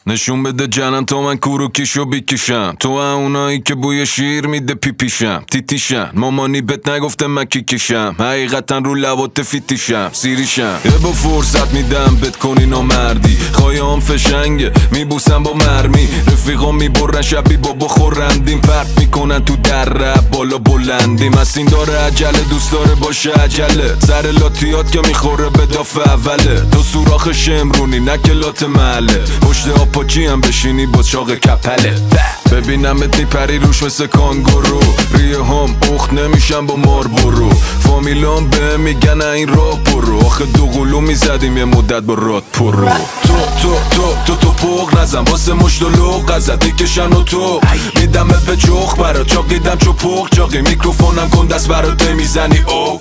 نشون بده جنم تا من کوروکیشو بیکشم، تو اونایی که بوی شیر میده پیپیشم، تیتیشم مامانی بهت نگفته من کیکیشم، حقیقتا رو لبات فیتیشم سیریشم. یه با فرصت میدم بهت کنی نامردی، خواهیام فشنگه میبوسم با مرمی، رفیقام میبرن شبی بابا خورندیم، پرت میکنن تو در رب بالا بلندیم، از این داره عجله دوست داره باشه عجله، سر لاتیات که میخوره به داف اوله، تو سوراخ شمرونی نه کلات محله، پشت آپاچی هم بشینی با چاق کپله، ببینمت میپری روش مثل کانگورو، ریه هم اخت نمیشم با ماربورو، فامیلام به میگن این راه برو، آخه دو قلو میزدیم یه مدت با راد پرو، تو پوق نزن واسه مشت و لوق ازت میکشن و تو میدمت به چخ برات چاقیدم چو پوق چاقی، میکروفونم کن دست برات میزنی اوق،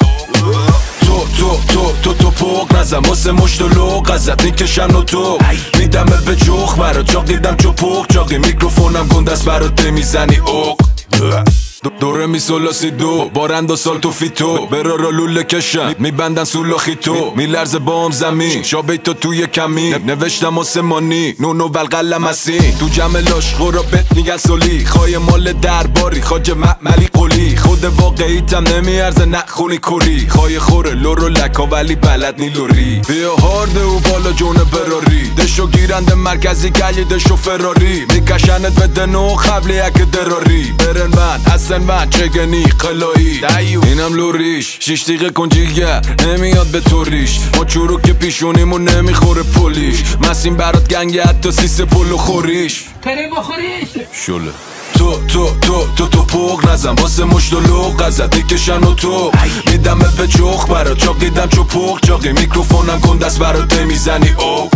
تو پوق نزن واسه مشت و لوق ازت میکشن و تو میدمت به چخ برات چاقیدم چو پوق چاقی، میکروفونم کن دست برات میزنی اوق، دوره میسولاسی دو بارند و سال تو فیتو برا را لوله کشن میبندن سولاخی تو میلرزه بام زمین شابه تو توی کمی نوشتم آسمانی نونو والقلم هستی تو جمع لاشخورا بهت میگن سولی خواهی مال درباری خاج معملی قولی خود واقعیتم نمیارزه نخونی کوری خواهی خوره لورو لکا ولی بلد نی لوری بیا هارده و بالا جون براری دشو گیرنده مرکزی گلی دشو فراری میکشنت به دنو خبلی اک دراری برن من حسن من چگنی قلایی اینم لوریش 6 دقیقه کنجیگر نمیاد به توریش ما چورو که پیشونیمون نمیخوره پولیش مسیم برات گنگه حتی سیسه پلو خوریش کریم بخوریش شله تو پوق نزن واسه مشت و لوق ازت میکشن و تو میدمت به چخ برات چاقیدم چو پوق چاقی میکروفونم کن دست برات میزنی اوق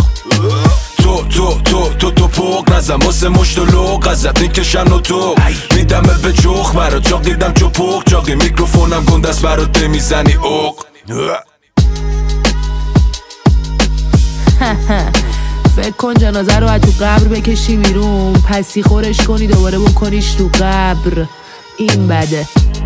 تو پوق نزن واسه مشت و لوق ازت میکشن و تو میدمت به چخ برات چاقیدم چو پوق چاقی میکروفونم کن دست برات میزنی اوق فکر کن جنازه رو از تو قبر بکشی بیرون پسی خورش کنی دوباره بکنیش تو قبر این بده